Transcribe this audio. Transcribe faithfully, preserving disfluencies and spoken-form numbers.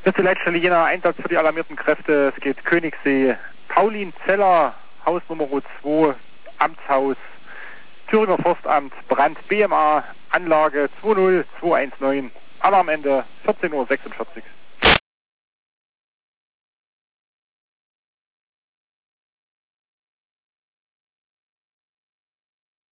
Das ist die Leitstelle Jena, Einsatz für die alarmierten Kräfte. Es geht Königssee, Paulin Zeller, Haus Nummer zwei, Amtshaus, Thüringer Forstamt, Brand B M A, Anlage zwei null zwei eins neun, Alarmende vierzehn Uhr sechsundvierzig.